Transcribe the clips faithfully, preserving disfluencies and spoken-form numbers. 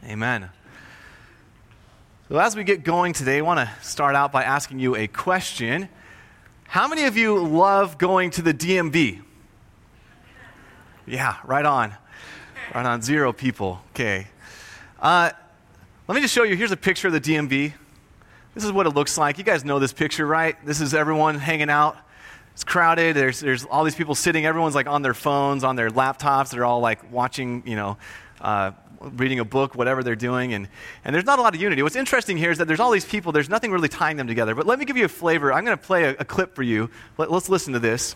Amen. So as we get going today, I want to start out by asking you a question. How many of you love going to the D M V? Yeah, right on. Right on, zero people. Okay. Uh, let me just show you. Here's a picture of the D M V. This is what it looks like. You guys know this picture, right? This is everyone hanging out. It's crowded. There's there's all these people sitting. Everyone's like on their phones, on their laptops. They're all like watching, you know, uh, reading a book, whatever they're doing. And, and there's not a lot of unity. What's interesting here is that there's all these people. There's nothing really tying them together. But let me give you a flavor. I'm going to play a, a clip for you. Let, let's listen to this.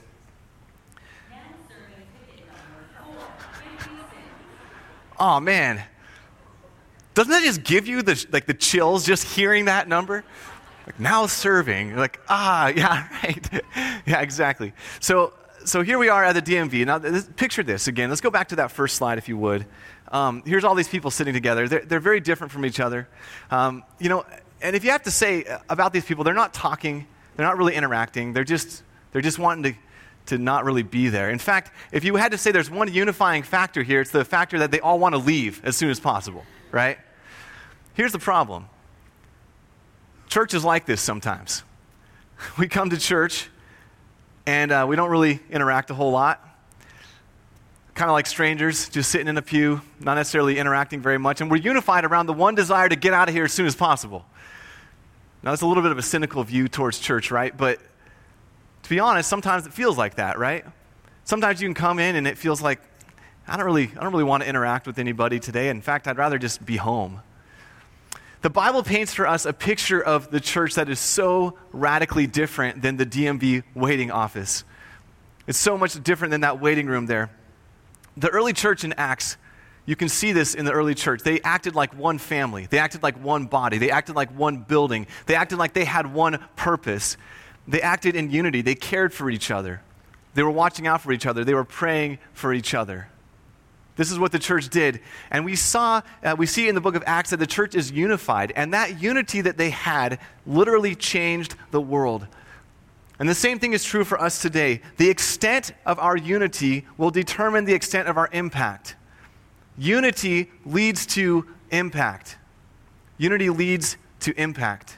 Oh, man. Doesn't that just give you the like the chills just hearing that number? Like now serving. You're like, ah, yeah, right. Yeah, exactly. So so here we are at the D M V. Now, this, picture this again. Let's go back to that first slide, if you would. Um, here's all these people sitting together. They're, they're very different from each other. Um, you know, and if you have to say about these people, they're not talking. They're not really interacting. They're just they're just wanting to to not really be there. In fact, if you had to say there's one unifying factor here, it's the factor that they all want to leave as soon as possible, right? Here's the problem. Church is like this sometimes. We come to church, and uh, we don't really interact a whole lot. Kind of like strangers, just sitting in a pew, not necessarily interacting very much, and we're unified around the one desire to get out of here as soon as possible. Now, that's a little bit of a cynical view towards church, right? But to be honest, sometimes it feels like that, right? Sometimes you can come in and it feels like, I don't really, I don't really want to interact with anybody today. In fact, I'd rather just be home. The Bible paints for us a picture of the church that is so radically different than the D M V waiting office. It's so much different than that waiting room there. The early church in Acts, you can see this in the early church. They acted like one family. They acted like one body. They acted like one building. They acted like they had one purpose. They acted in unity. They cared for each other. They were watching out for each other. They were praying for each other. This is what the church did. And we saw, uh, we see in the book of Acts that the church is unified. And that unity that they had literally changed the world. And the same thing is true for us today. The extent of our unity will determine the extent of our impact. Unity leads to impact. Unity leads to impact.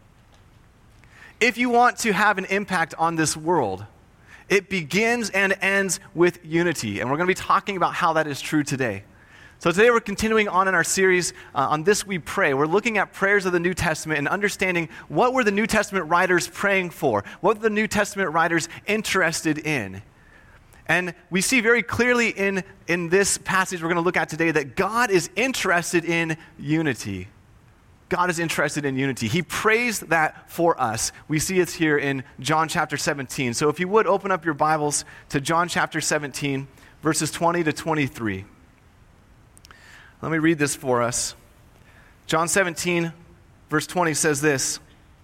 If you want to have an impact on this world, it begins and ends with unity. And we're going to be talking about how that is true today. So today we're continuing on in our series uh, on This We Pray. We're looking at prayers of the New Testament and understanding what were the New Testament writers praying for? What were the New Testament writers interested in? And we see very clearly in, in this passage we're going to look at today that God is interested in unity. God is interested in unity. He prays that for us. We see it here in John chapter seventeen. So if you would open up your Bibles to John chapter seventeen, verses twenty to twenty-three. Let me read this for us. John seventeen, verse twenty says this.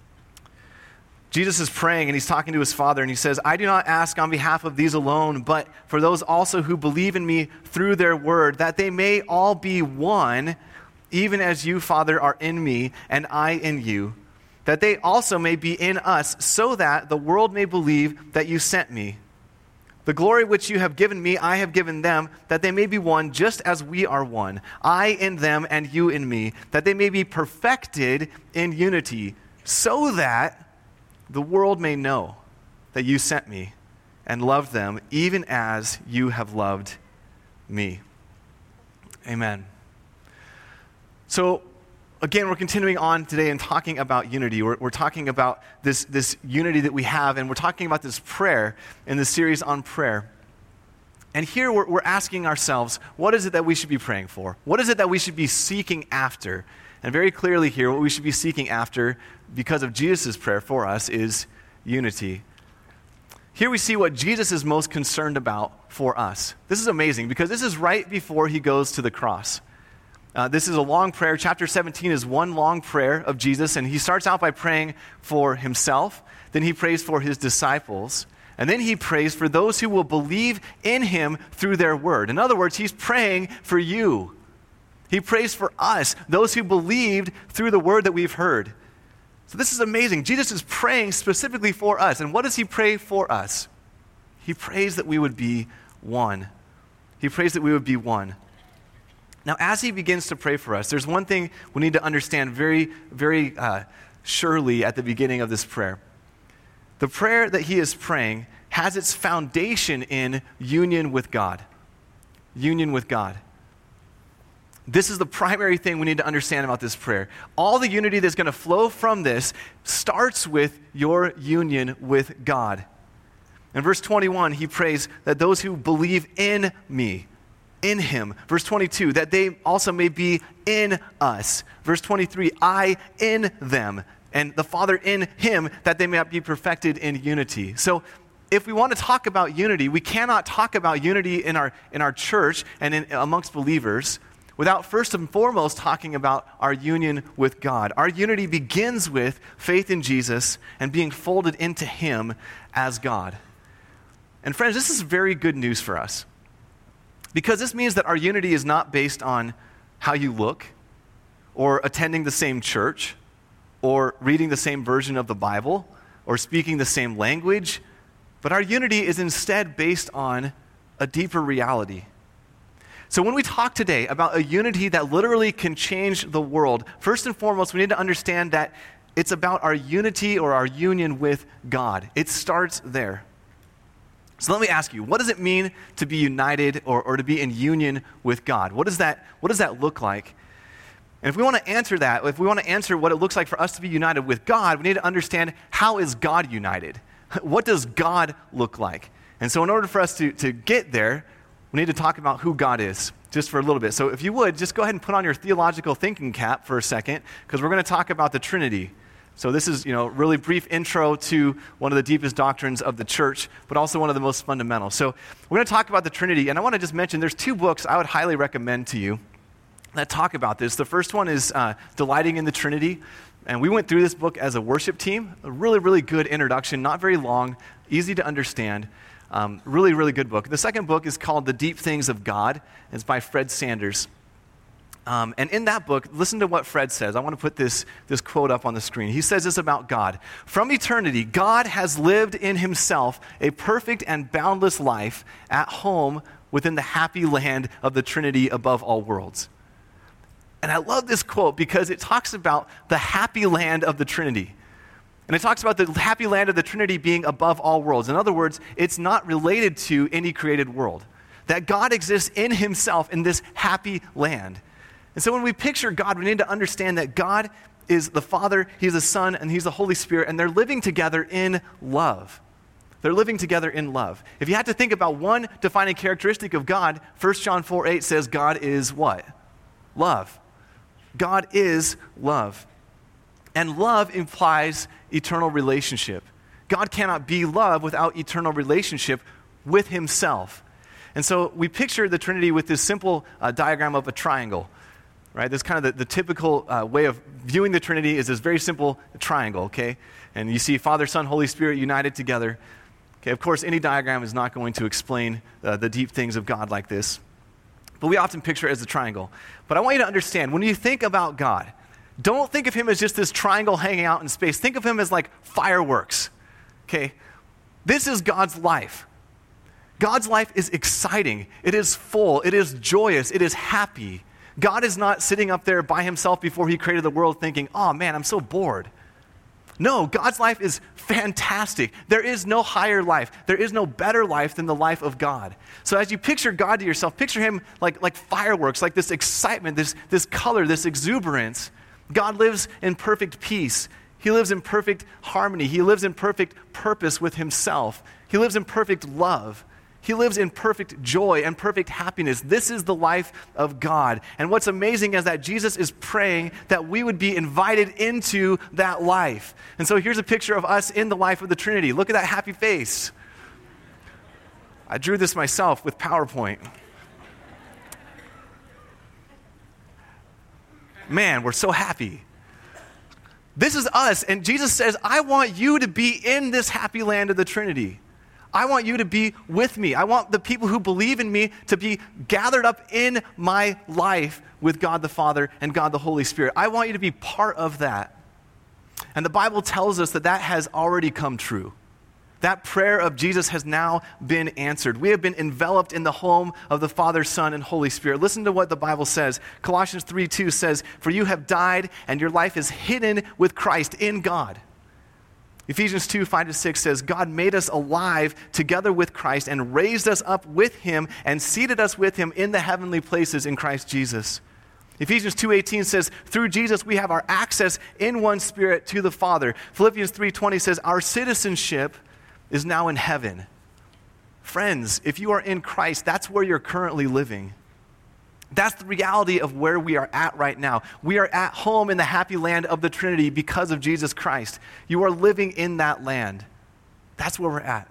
Jesus is praying and he's talking to his Father and he says, I do not ask on behalf of these alone, but for those also who believe in me through their word, that they may all be one, even as you, Father, are in me and I in you, that they also may be in us, so that the world may believe that you sent me. The glory which you have given me, I have given them, that they may be one just as we are one, I in them and you in me, that they may be perfected in unity, so that the world may know that you sent me and loved them, even as you have loved me. Amen. So, again, we're continuing on today and talking about unity. We're, we're talking about this, this unity that we have, and we're talking about this prayer in the series on prayer. And here we're, we're asking ourselves, what is it that we should be praying for? What is it that we should be seeking after? And very clearly here, what we should be seeking after, because of Jesus' prayer for us, is unity. Here we see what Jesus is most concerned about for us. This is amazing, because this is right before he goes to the cross. Uh, this is a long prayer. Chapter seventeen is one long prayer of Jesus, and he starts out by praying for himself. Then he prays for his disciples. And then he prays for those who will believe in him through their word. In other words, he's praying for you. He prays for us, those who believed through the word that we've heard. So this is amazing. Jesus is praying specifically for us. And what does he pray for us? He prays that we would be one. He prays that we would be one. Now, as he begins to pray for us, there's one thing we need to understand very, very uh, surely at the beginning of this prayer. The prayer that he is praying has its foundation in union with God. Union with God. This is the primary thing we need to understand about this prayer. All the unity that's going to flow from this starts with your union with God. In verse twenty-one, he prays that those who believe in me, in him. Verse twenty-two, that they also may be in us. Verse twenty-three, I in them, and the Father in him, that they may be perfected in unity. So if we want to talk about unity, we cannot talk about unity in our, in our church and in, amongst believers without first and foremost talking about our union with God. Our unity begins with faith in Jesus and being folded into him as God. And friends, this is very good news for us, because this means that our unity is not based on how you look or attending the same church or reading the same version of the Bible or speaking the same language, but our unity is instead based on a deeper reality. So when we talk today about a unity that literally can change the world, first and foremost, we need to understand that it's about our unity or our union with God. It starts there. So let me ask you, what does it mean to be united or, or to be in union with God? What does that, what does that look like? And if we want to answer that, if we want to answer what it looks like for us to be united with God, we need to understand, how is God united? What does God look like? And so in order for us to, to get there, we need to talk about who God is, just for a little bit. So if you would, just go ahead and put on your theological thinking cap for a second, because we're going to talk about the Trinity. So this is, you know, really brief intro to one of the deepest doctrines of the church, but also one of the most fundamental. So we're going to talk about the Trinity, and I want to just mention there's two books I would highly recommend to you that talk about this. The first one is uh, Delighting in the Trinity, and we went through this book as a worship team. A really, really good introduction, not very long, easy to understand. Um, really, really good book. The second book is called The Deep Things of God. It's by Fred Sanders. Um, and in that book, listen to what Fred says. I want to put this, this quote up on the screen. He says this about God. From eternity, God has lived in himself a perfect and boundless life at home within the happy land of the Trinity above all worlds. And I love this quote because it talks about the happy land of the Trinity. And it talks about the happy land of the Trinity being above all worlds. In other words, it's not related to any created world. That God exists in himself in this happy land. And so when we picture God, we need to understand that God is the Father, he's the Son, and he's the Holy Spirit, and they're living together in love. They're living together in love. If you had to think about one defining characteristic of God, First John four eight says God is what? Love. God is love. And love implies eternal relationship. God cannot be love without eternal relationship with himself. And so we picture the Trinity with this simple uh, diagram of a triangle, right? This kind of the, the typical uh, way of viewing the Trinity is this very simple triangle, okay? And you see Father, Son, Holy Spirit united together. Okay, of course, any diagram is not going to explain uh, the deep things of God like this. But we often picture it as a triangle. But I want you to understand, when you think about God, don't think of him as just this triangle hanging out in space. Think of him as like fireworks, okay? This is God's life. God's life is exciting. It is full. It is joyous. It is happy. God is not sitting up there by himself before he created the world thinking, oh man, I'm so bored. No, God's life is fantastic. There is no higher life. There is no better life than the life of God. So as you picture God to yourself, picture him like, like fireworks, like this excitement, this, this color, this exuberance. God lives in perfect peace. He lives in perfect harmony. He lives in perfect purpose with himself. He lives in perfect love. He lives in perfect joy and perfect happiness. This is the life of God. And what's amazing is that Jesus is praying that we would be invited into that life. And so here's a picture of us in the life of the Trinity. Look at that happy face. I drew this myself with PowerPoint. Man, we're so happy. This is us, and Jesus says, I want you to be in this happy land of the Trinity. I want you to be with me. I want the people who believe in me to be gathered up in my life with God the Father and God the Holy Spirit. I want you to be part of that. And the Bible tells us that that has already come true. That prayer of Jesus has now been answered. We have been enveloped in the home of the Father, Son, and Holy Spirit. Listen to what the Bible says. Colossians three two says, "For you have died, and your life is hidden with Christ in God." Ephesians two five to six says, "God made us alive together with Christ and raised us up with him and seated us with him in the heavenly places in Christ Jesus." Ephesians two eighteen says, "Through Jesus we have our access in one Spirit to the Father." Philippians three twenty says, "Our citizenship is now in heaven." Friends, if you are in Christ, that's where you're currently living. That's the reality of where we are at right now. We are at home in the happy land of the Trinity because of Jesus Christ. You are living in that land. That's where we're at.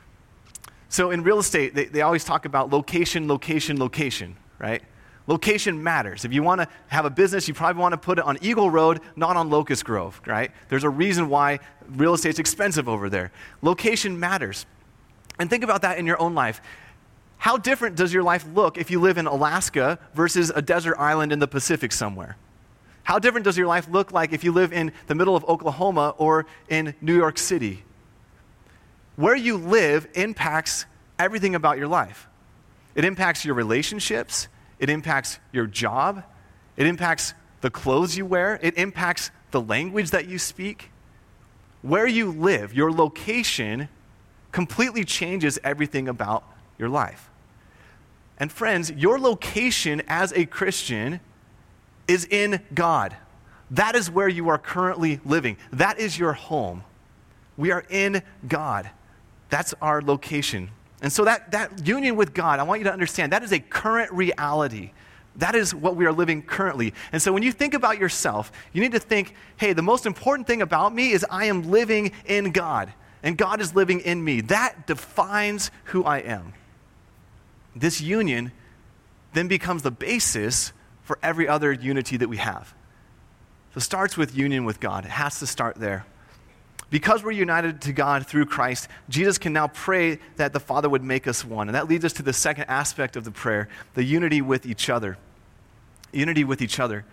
So in real estate, they, they always talk about location, location, location, right? Location matters. If you want to have a business, you probably want to put it on Eagle Road, not on Locust Grove, right? There's a reason why real estate's expensive over there. Location matters. And think about that in your own life. How different does your life look if you live in Alaska versus a desert island in the Pacific somewhere? How different does your life look like if you live in the middle of Oklahoma or in New York City? Where you live impacts everything about your life. It impacts your relationships. It impacts your job. It impacts the clothes you wear. It impacts the language that you speak. Where you live, your location, completely changes everything about your life. And friends, your location as a Christian is in God. That is where you are currently living. That is your home. We are in God. That's our location. And so that, that union with God, I want you to understand, that is a current reality. That is what we are living currently. And so when you think about yourself, you need to think, hey, the most important thing about me is I am living in God, and God is living in me. That defines who I am. This union then becomes the basis for every other unity that we have. So it starts with union with God. It has to start there. Because we're united to God through Christ, Jesus can now pray that the Father would make us one. And that leads us to the second aspect of the prayer, the unity with each other. Unity with each other.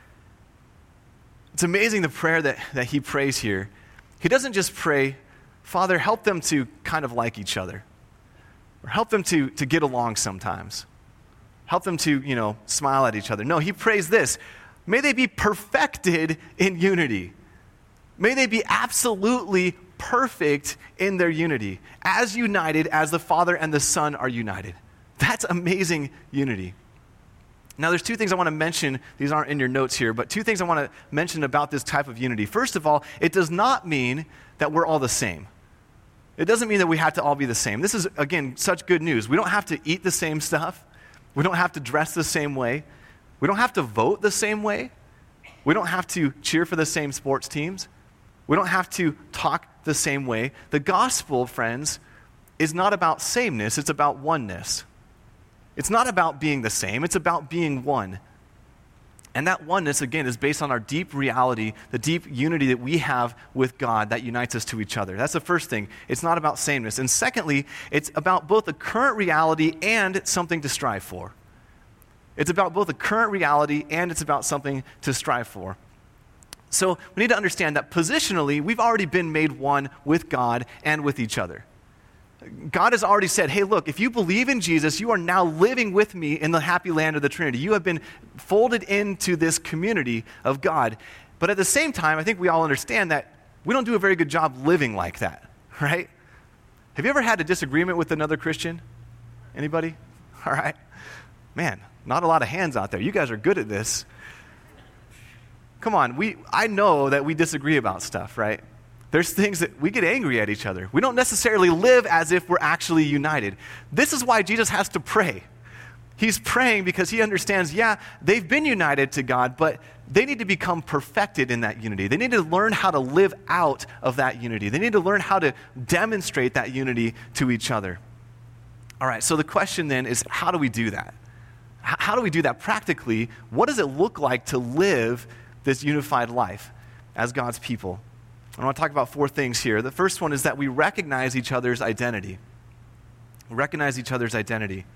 It's amazing the prayer that, that he prays here. He doesn't just pray, Father, help them to kind of like each other. Or help them to, to get along sometimes. Help them to, you know, smile at each other. No, he prays this. May they be perfected in unity. May they be absolutely perfect in their unity. As united as the Father and the Son are united. That's amazing unity. Now, there's two things I want to mention. These aren't in your notes here, but two things I want to mention about this type of unity. First of all, it does not mean that we're all the same. It doesn't mean that we have to all be the same. This is, again, such good news. We don't have to eat the same stuff. We don't have to dress the same way. We don't have to vote the same way. We don't have to cheer for the same sports teams. We don't have to talk the same way. The gospel, friends, is not about sameness. It's about oneness. It's not about being the same. It's about being one. And that oneness, again, is based on our deep reality, the deep unity that we have with God that unites us to each other. That's the first thing. It's not about sameness. And secondly, it's about both the current reality and something to strive for. It's about both the current reality and it's about something to strive for. So we need to understand that positionally, we've already been made one with God and with each other. God has already said, hey, look, if you believe in Jesus, you are now living with me in the happy land of the Trinity. You have been folded into this community of God. But at the same time, I think we all understand that we don't do a very good job living like that, right? Have you ever had a disagreement with another Christian? Anybody? All right. Man, not a lot of hands out there. You guys are good at this. Come on, we I know that we disagree about stuff, right? There's things that we get angry at each other. We don't necessarily live as if we're actually united. This is why Jesus has to pray. He's praying because he understands, yeah, they've been united to God, but they need to become perfected in that unity. They need to learn how to live out of that unity. They need to learn how to demonstrate that unity to each other. All right, so the question then is, how do we do that? How do we do that practically? What does it look like to live this unified life as God's people? I want to talk about four things here. The first one is that we recognize each other's identity. We recognize each other's identity.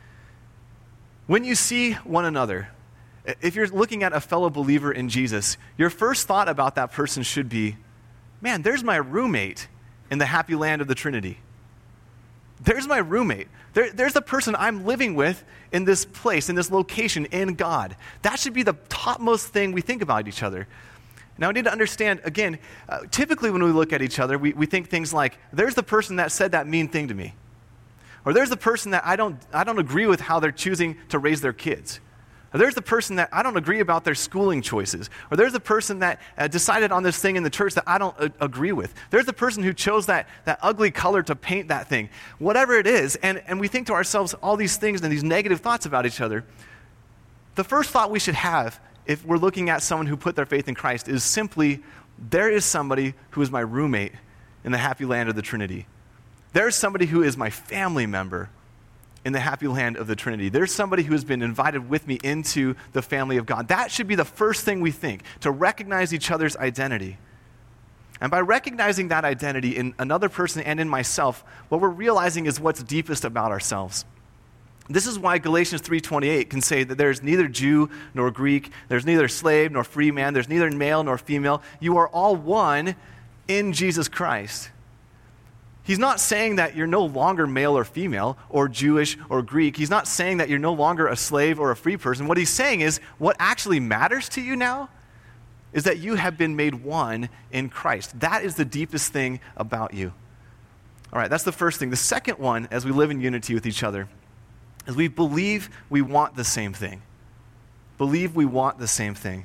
When you see one another, if you're looking at a fellow believer in Jesus, your first thought about that person should be, man, there's my roommate. in the happy land of the Trinity. There's my roommate. There, there's the person I'm living with in this place, in this location, in God. That should be the topmost thing we think about each other. Now, we need to understand, again, uh, typically when we look at each other, we, we think things like, there's the person that said that mean thing to me. Or there's the person that I don't, I don't agree with how they're choosing to raise their kids. Or there's the person that I don't agree about their schooling choices. Or there's the person that uh, decided on this thing in the church that I don't uh, agree with. There's the person who chose that, that ugly color to paint that thing. Whatever it is, and, and we think to ourselves all these things and these negative thoughts about each other. The first thought we should have if we're looking at someone who put their faith in Christ is simply, there is somebody who is my roommate in the happy land of the Trinity. There is somebody who is my family member in the happy land of the Trinity. There's somebody who has been invited with me into the family of God. That should be the first thing we think, to recognize each other's identity. And by recognizing that identity in another person and in myself, what we're realizing is what's deepest about ourselves. This is why Galatians three twenty-eight can say that there's neither Jew nor Greek, there's neither slave nor free man, there's neither male nor female. You are all one in Jesus Christ. He's not saying that you're no longer male or female or Jewish or Greek. He's not saying that you're no longer a slave or a free person. What he's saying is what actually matters to you now is that you have been made one in Christ. That is the deepest thing about you. All right, that's the first thing. The second one, as we live in unity with each other, is we believe we want the same thing. Believe we want the same thing.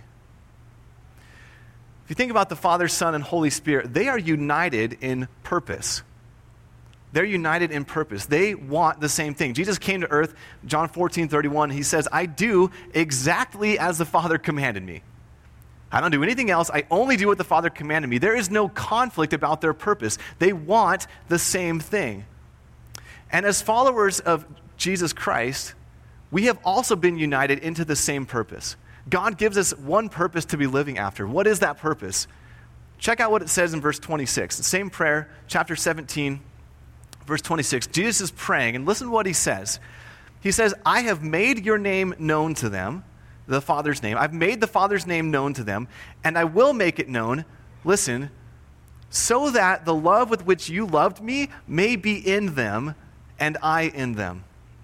If you think about the Father, Son, and Holy Spirit, they are united in purpose. They're united in purpose. They want the same thing. Jesus came to earth, John fourteen thirty-one, he says, I do exactly as the Father commanded me. I don't do anything else. I only do what the Father commanded me. There is no conflict about their purpose. They want the same thing. And as followers of Jesus Christ, we have also been united into the same purpose. God gives us one purpose to be living after. What is that purpose? Check out what it says in verse twenty-six. The same prayer, chapter seventeen, verse twenty-six. Jesus is praying, and listen to what he says. He says, I have made your name known to them, the Father's name. I've made the Father's name known to them, and I will make it known, listen, so that the love with which you loved me may be in them, and I in them.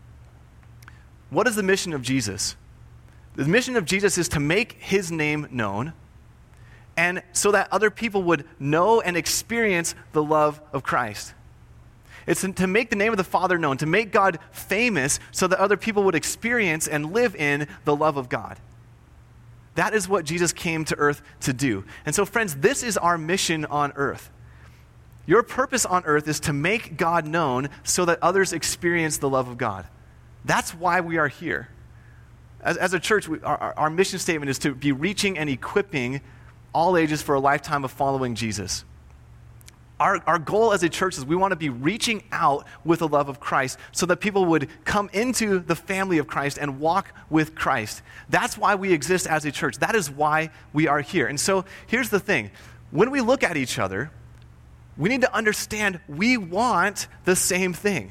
What is the mission of Jesus? The mission of Jesus is to make his name known, and so that other people would know and experience the love of Christ. It's to make the name of the Father known, to make God famous so that other people would experience and live in the love of God. That is what Jesus came to earth to do. And so, friends, this is our mission on earth. Your purpose on earth is to make God known so that others experience the love of God. That's why we are here. As, as a church, we, our, our mission statement is to be reaching and equipping all ages for a lifetime of following Jesus. Our, our goal as a church is we want to be reaching out with the love of Christ so that people would come into the family of Christ and walk with Christ. That's why we exist as a church. That is why we are here. And so here's the thing. When we look at each other, we need to understand we want the same thing.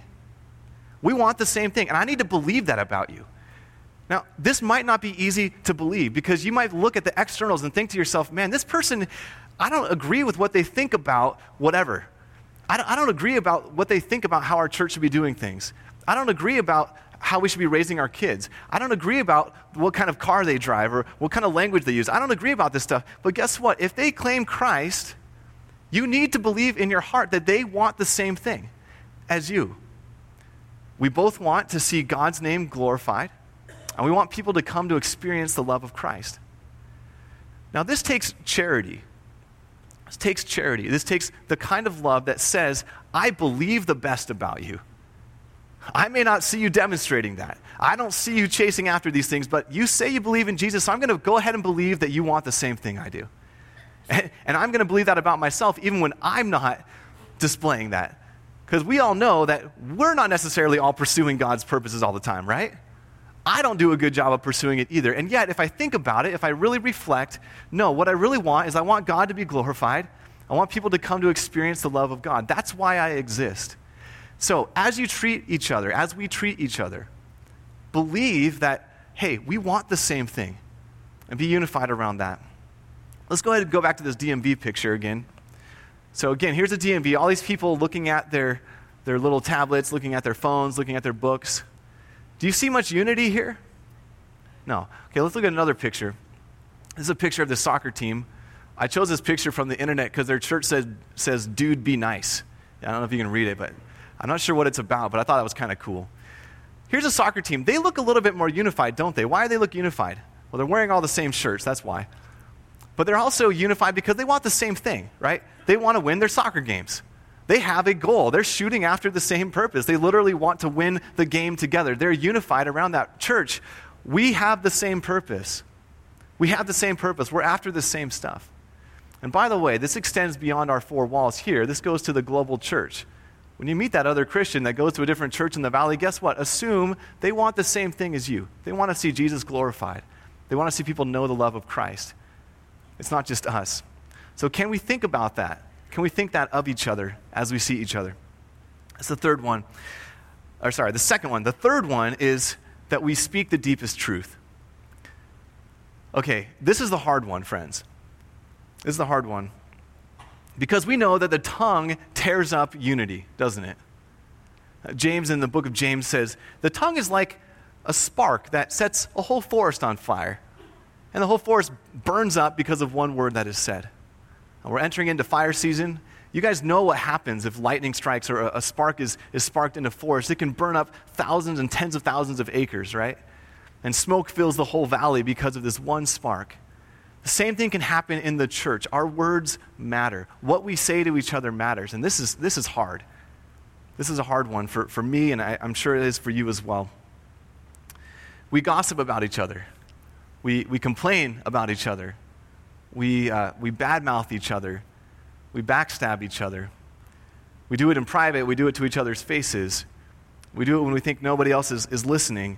We want the same thing. And I need to believe that about you. Now, this might not be easy to believe because you might look at the externals and think to yourself, man, this person, I don't agree with what they think about whatever. I don't, I don't agree about what they think about how our church should be doing things. I don't agree about how we should be raising our kids. I don't agree about what kind of car they drive or what kind of language they use. I don't agree about this stuff. But guess what? If they claim Christ, you need to believe in your heart that they want the same thing as you. We both want to see God's name glorified, and we want people to come to experience the love of Christ. Now, this takes charity. This takes charity. This takes the kind of love that says, I believe the best about you. I may not see you demonstrating that. I don't see you chasing after these things, but you say you believe in Jesus, so I'm going to go ahead and believe that you want the same thing I do. And, and I'm going to believe that about myself, even when I'm not displaying that. Because we all know that we're not necessarily all pursuing God's purposes all the time, right? I don't do a good job of pursuing it either. And yet, if I think about it, if I really reflect, no, what I really want is I want God to be glorified. I want people to come to experience the love of God. That's why I exist. So as you treat each other, as we treat each other, believe that, hey, we want the same thing and be unified around that. Let's go ahead and go back to this D M V picture again. So again, here's a D M V, all these people looking at their, their little tablets, looking at their phones, looking at their books. Do you see much unity here? No. Okay, let's look at another picture. This is a picture of the soccer team. I chose this picture from the internet because their church says, says, dude, be nice. I don't know if you can read it, but I'm not sure what it's about, but I thought that was kind of cool. Here's a soccer team. They look a little bit more unified, don't they? Why do they look unified? Well, they're wearing all the same shirts, that's why. But they're also unified because they want the same thing, right? They want to win their soccer games. They have a goal. They're shooting after the same purpose. They literally want to win the game together. They're unified around that. Church, we have the same purpose. We have the same purpose. We're after the same stuff. And by the way, this extends beyond our four walls here. This goes to the global church. When you meet that other Christian that goes to a different church in the valley, guess what? Assume they want the same thing as you. They want to see Jesus glorified. They want to see people know the love of Christ. It's not just us. So can we think about that? Can we think that of each other as we see each other? That's the third one. Or sorry, the second one. The third one is that we speak the deepest truth. Okay, this is the hard one, friends. This is the hard one. Because we know that the tongue tears up unity, doesn't it? Uh, James in the book of James says, the tongue is like a spark that sets a whole forest on fire. And the whole forest burns up because of one word that is said. And we're entering into fire season. You guys know what happens if lightning strikes or a, a spark is, is sparked in a forest. It can burn up thousands and tens of thousands of acres, right? And smoke fills the whole valley because of this one spark. The same thing can happen in the church. Our words matter. What we say to each other matters. And this is this is hard. This is a hard one for, for me, and I, I'm sure it is for you as well. We gossip about each other. We we complain about each other. We uh, we badmouth each other. We backstab each other. We do it in private. We do it to each other's faces. We do it when we think nobody else is, is listening.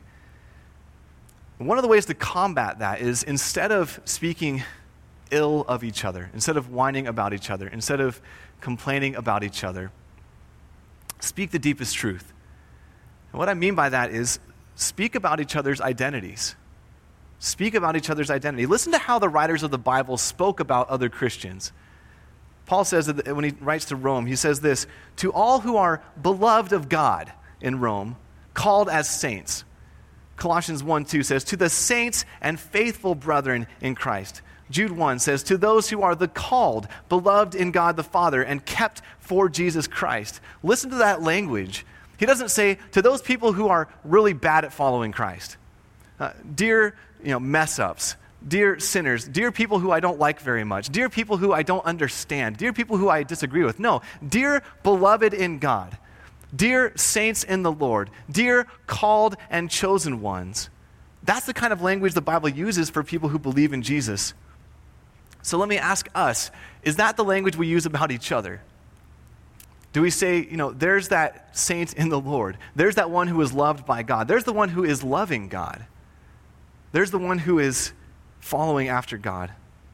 One of the ways to combat that is instead of speaking ill of each other, instead of whining about each other, instead of complaining about each other, speak the deepest truth. And what I mean by that is speak about each other's identities. Speak about each other's identity. Listen to how the writers of the Bible spoke about other Christians. Paul says that when he writes to Rome, he says this, to all who are beloved of God in Rome, called as saints. Colossians one two says, to the saints and faithful brethren in Christ. Jude one says, to those who are the called, beloved in God the Father, and kept for Jesus Christ. Listen to that language. He doesn't say, to those people who are really bad at following Christ. Uh, dear you know, mess-ups, dear sinners, dear people who I don't like very much, dear people who I don't understand, dear people who I disagree with. No, dear beloved in God. Dear saints in the Lord, dear called and chosen ones. That's the kind of language the Bible uses for people who believe in Jesus. So let me ask us, is that the language we use about each other? Do we say, you know, there's that saint in the Lord. There's that one who is loved by God. There's the one who is loving God. There's the one who is following after God.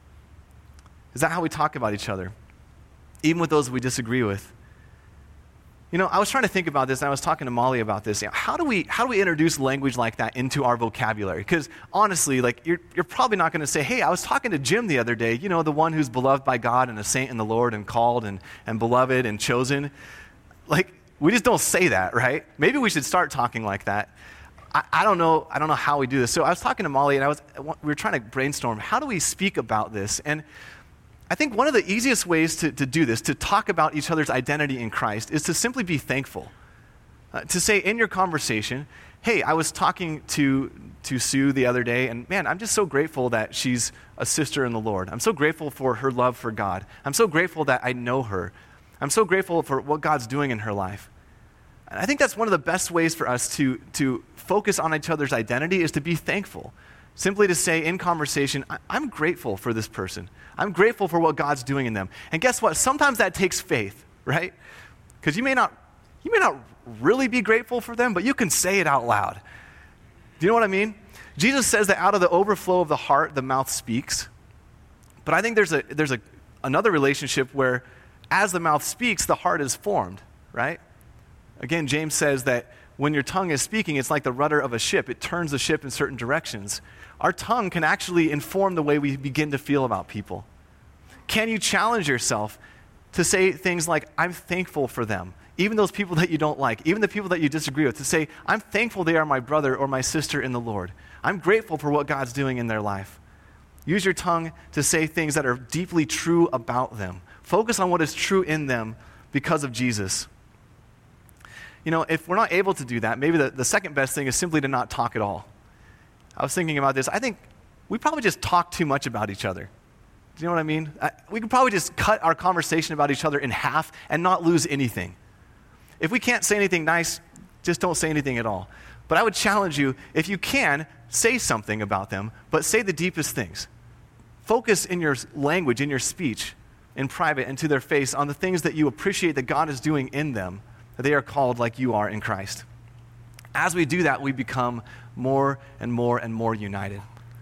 Is that how we talk about each other? Even with those we disagree with? You know, I was trying to think about this, and I was talking to Molly about this. You know, how do we how do we introduce language like that into our vocabulary? Because honestly, like you're you're probably not going to say, "Hey, I was talking to Jim the other day. You know, the one who's beloved by God and a saint in the Lord and called and and beloved and chosen." Like we just don't say that, right? Maybe we should start talking like that. I, I don't know. I don't know how we do this. So I was talking to Molly, and I was we were trying to brainstorm. How do we speak about this? And I think one of the easiest ways to, to do this, to talk about each other's identity in Christ, is to simply be thankful. Uh, to say in your conversation, hey, I was talking to, to Sue the other day, and man, I'm just so grateful that she's a sister in the Lord. I'm so grateful for her love for God. I'm so grateful that I know her. I'm so grateful for what God's doing in her life. And I think that's one of the best ways for us to, to focus on each other's identity is to be thankful. Simply to say in conversation, I'm grateful for this person. I'm grateful for what God's doing in them. And guess what? Sometimes that takes faith, right? Because you may not, you may not really be grateful for them, but you can say it out loud. Do you know what I mean? Jesus says that out of the overflow of the heart, the mouth speaks. But I think there's a there's a another relationship where as the mouth speaks, the heart is formed, right? Again, James says that when your tongue is speaking, it's like the rudder of a ship. It turns the ship in certain directions. Our tongue can actually inform the way we begin to feel about people. Can you challenge yourself to say things like, I'm thankful for them. Even those people that you don't like, even the people that you disagree with, to say, I'm thankful they are my brother or my sister in the Lord. I'm grateful for what God's doing in their life. Use your tongue to say things that are deeply true about them. Focus on what is true in them because of Jesus. You know, if we're not able to do that, maybe the, the second best thing is simply to not talk at all. I was thinking about this. I think we probably just talk too much about each other. Do you know what I mean? I, we could probably just cut our conversation about each other in half and not lose anything. If we can't say anything nice, just don't say anything at all. But I would challenge you, if you can, say something about them, but say the deepest things. Focus in your language, in your speech, in private and to their face on the things that you appreciate that God is doing in them, that they are called like you are in Christ. As we do that, we become more and more and more united.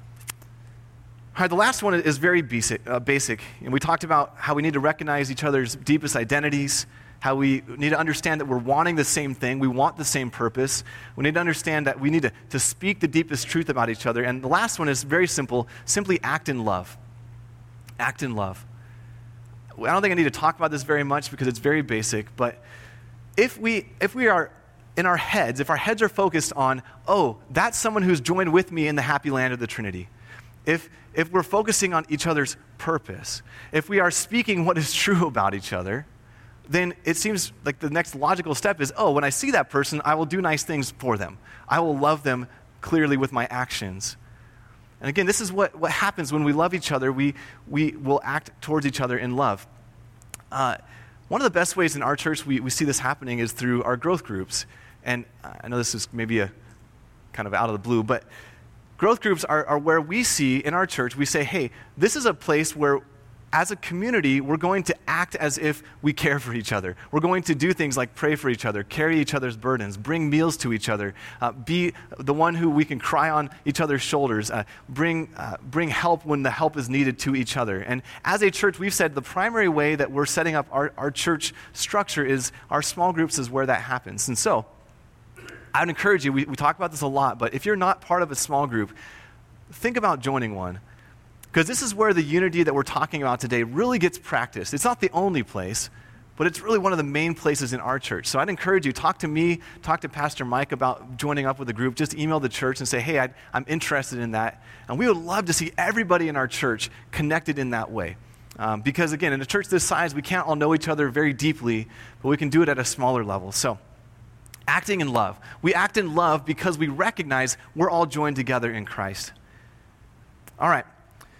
All right, the last one is very basic. Uh, basic. And we talked about how we need to recognize each other's deepest identities, how we need to understand that we're wanting the same thing, we want the same purpose. We need to understand that we need to, to speak the deepest truth about each other. And the last one is very simple, simply act in love. Act in love. I don't think I need to talk about this very much because it's very basic, but if we if we are in our heads, if our heads are focused on, oh, that's someone who's joined with me in the happy land of the Trinity, if if we're focusing on each other's purpose, if we are speaking what is true about each other, then it seems like the next logical step is, oh, when I see that person, I will do nice things for them. I will love them clearly with my actions. And again, this is what, what happens when we love each other. We, we will act towards each other in love. Uh, one of the best ways in our church we, we see this happening is through our growth groups. And I know this is maybe a kind of out of the blue, but growth groups are, are where we see in our church, we say, hey, this is a place where as a community, we're going to act as if we care for each other. We're going to do things like pray for each other, carry each other's burdens, bring meals to each other, uh, be the one who we can cry on each other's shoulders, uh, bring, uh, bring help when the help is needed to each other. And as a church, we've said the primary way that we're setting up our, our church structure is our small groups is where that happens. And so I would encourage you, we, we talk about this a lot, but if you're not part of a small group, think about joining one. Because this is where the unity that we're talking about today really gets practiced. It's not the only place, but it's really one of the main places in our church. So I'd encourage you, talk to me, talk to Pastor Mike about joining up with a group. Just email the church and say, hey, I'd, I'm interested in that. And we would love to see everybody in our church connected in that way. Um, because again, in a church this size, we can't all know each other very deeply, but we can do it at a smaller level. So acting in love. We act in love because we recognize we're all joined together in Christ. All right.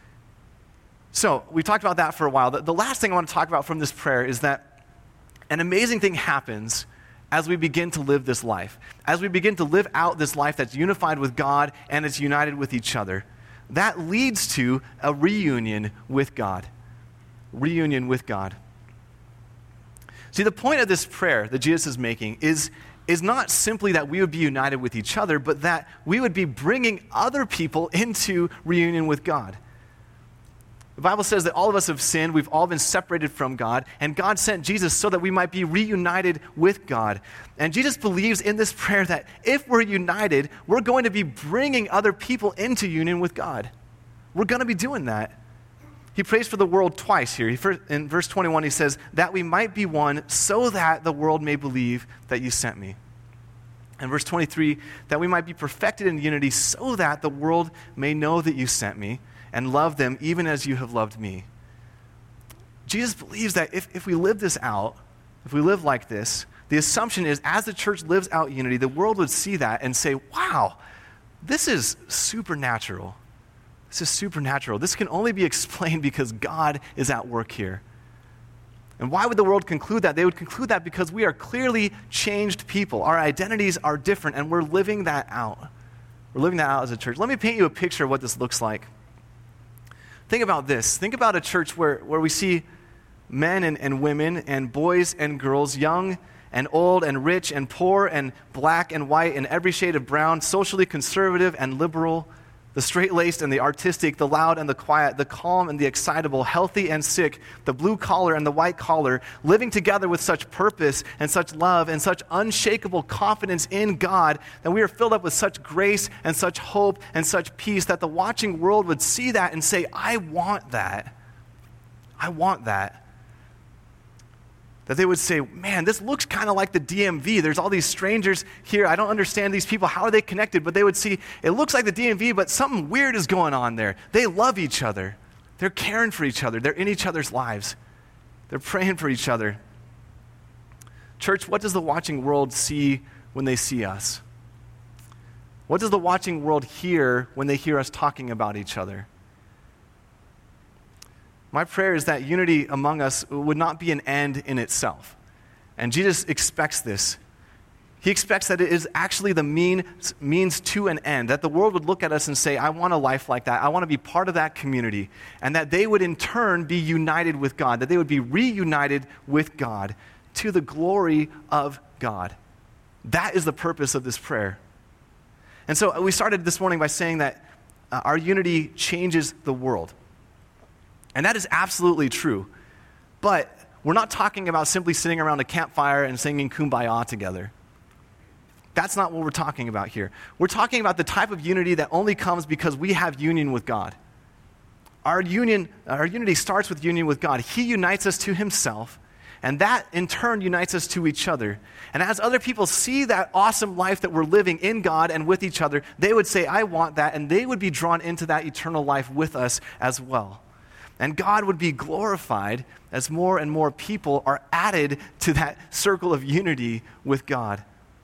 So we talked about that for a while. The, the last thing I want to talk about from this prayer is that an amazing thing happens as we begin to live this life. As we begin to live out this life that's unified with God and it's united with each other. That leads to a reunion with God. Reunion with God. See, the point of this prayer that Jesus is making is, is not simply that we would be united with each other, but that we would be bringing other people into reunion with God. The Bible says that all of us have sinned, we've all been separated from God, and God sent Jesus so that we might be reunited with God. And Jesus believes in this prayer that if we're united, we're going to be bringing other people into union with God. We're going to be doing that. He prays for the world twice here. He, in verse twenty-one, he says, that we might be one so that the world may believe that you sent me. And verse twenty-three, that we might be perfected in unity so that the world may know that you sent me and love them even as you have loved me. Jesus believes that if, if we live this out, if we live like this, the assumption is as the church lives out unity, the world would see that and say, wow, this is supernatural. This is supernatural. This can only be explained because God is at work here. And why would the world conclude that? They would conclude that because we are clearly changed people. Our identities are different, and we're living that out. We're living that out as a church. Let me paint you a picture of what this looks like. Think about this. Think about a church where, where we see men and, and women and boys and girls, young and old and rich and poor and black and white and every shade of brown, socially conservative and liberal, the straight-laced and the artistic, the loud and the quiet, the calm and the excitable, healthy and sick, the blue collar and the white collar, living together with such purpose and such love and such unshakable confidence in God that we are filled up with such grace and such hope and such peace that the watching world would see that and say, I want that. I want that. That they would say, man, this looks kind of like the D M V. There's all these strangers here. I don't understand these people. How are they connected? But they would see, it looks like the D M V, but something weird is going on there. They love each other. They're caring for each other. They're in each other's lives. They're praying for each other. Church, what does the watching world see when they see us? What does the watching world hear when they hear us talking about each other? My prayer is that unity among us would not be an end in itself. And Jesus expects this. He expects that it is actually the means, means to an end, that the world would look at us and say, I want a life like that. I want to be part of that community. And that they would in turn be united with God, that they would be reunited with God to the glory of God. That is the purpose of this prayer. And so we started this morning by saying that uh, our unity changes the world. And that is absolutely true. But we're not talking about simply sitting around a campfire and singing Kumbaya together. That's not what we're talking about here. We're talking about the type of unity that only comes because we have union with God. Our union, our unity starts with union with God. He unites us to himself, and that in turn unites us to each other. And as other people see that awesome life that we're living in God and with each other, they would say, I want that, and they would be drawn into that eternal life with us as well. And God would be glorified as more and more people are added to that circle of unity with God.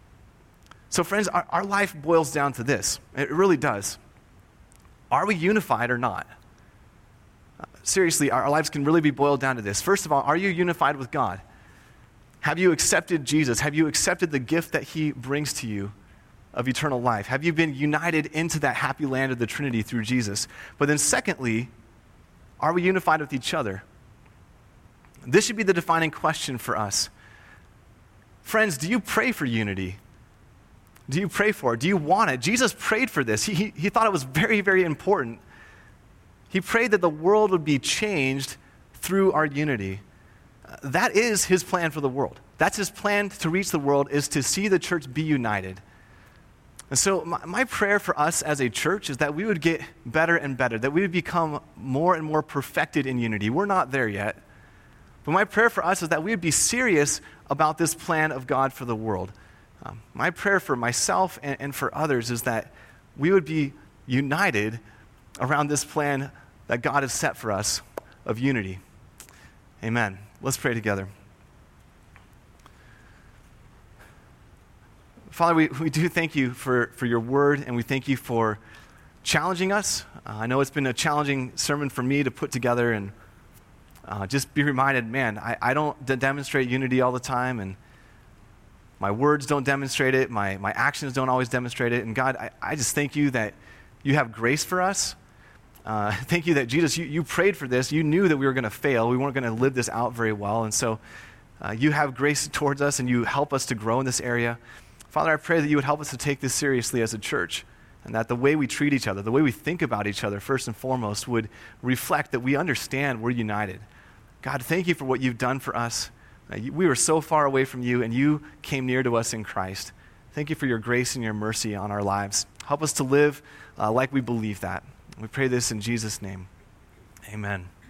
So friends, our, our life boils down to this. It really does. Are we unified or not? Uh, seriously, our, our lives can really be boiled down to this. First of all, are you unified with God? Have you accepted Jesus? Have you accepted the gift that he brings to you of eternal life? Have you been united into that happy land of the Trinity through Jesus? But then secondly, are we unified with each other? This should be the defining question for us. Friends, do you pray for unity? Do you pray for it? Do you want it? Jesus prayed for this. He, he, he thought it was very, very important. He prayed that the world would be changed through our unity. Uh, that is his plan for the world. That's his plan to reach the world, is to see the church be united. And so my, my prayer for us as a church is that we would get better and better, that we would become more and more perfected in unity. We're not there yet. But my prayer for us is that we would be serious about this plan of God for the world. Um, my prayer for myself and, and for others is that we would be united around this plan that God has set for us of unity. Amen. Let's pray together. Father, we, we do thank you for, for your word, and we thank you for challenging us. Uh, I know it's been a challenging sermon for me to put together and uh, just be reminded, man, I, I don't d- demonstrate unity all the time, and my words don't demonstrate it. My, my actions don't always demonstrate it. And God, I, I just thank you that you have grace for us. Uh, thank you that, Jesus, you, you prayed for this. You knew that we were going to fail. We weren't going to live this out very well. And so uh, you have grace towards us, and you help us to grow in this area. Father, I pray that you would help us to take this seriously as a church, and that the way we treat each other, the way we think about each other, first and foremost, would reflect that we understand we're united. God, thank you for what you've done for us. Uh, you, we were so far away from you, and you came near to us in Christ. Thank you for your grace and your mercy on our lives. Help us to live uh, like we believe that. We pray this in Jesus' name. Amen.